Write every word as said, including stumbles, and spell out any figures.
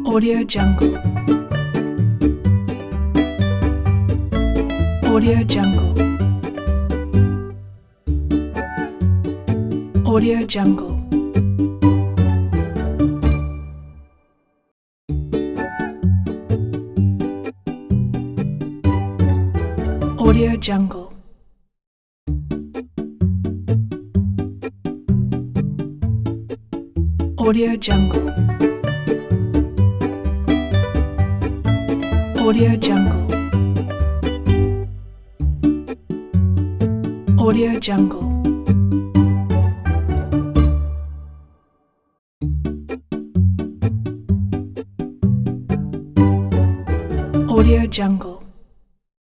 Audio Jungle. Audio Jungle. Audio Jungle. Audio Jungle. Audio Jungle. Audio Jungle. Audio Jungle. Audio Jungle.